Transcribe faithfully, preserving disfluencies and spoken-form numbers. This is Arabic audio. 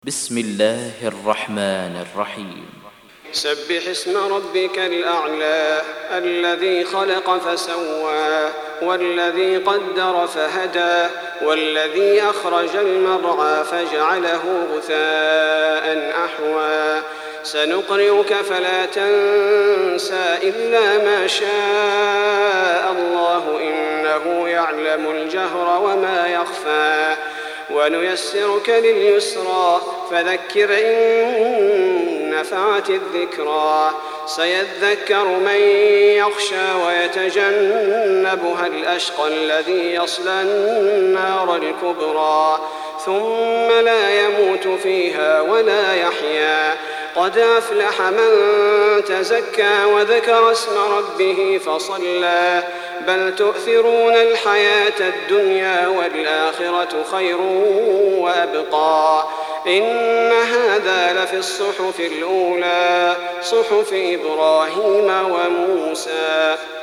بسم الله الرحمن الرحيم. سبح اسم ربك الأعلى الذي خلق فسوى والذي قدر فهدى والذي أخرج المرعى فجعله غثاء أحوى سنقرئك فلا تنسى إلا ما شاء الله إنه يعلم الجهر وما يخفى ونيسرك لليسرى فذكر إن نفعت الذكرى سيذكر من يخشى ويتجنبها الأشقى الذي يصلى النار الكبرى ثم لا يموت فيها ولا يحيا قد أفلح من تزكى وذكر اسم ربه فصلى بل تؤثرون الحياة الدنيا والآخرة خير وأبقى إن هذا لفي الصحف الأولى صحف إبراهيم وموسى.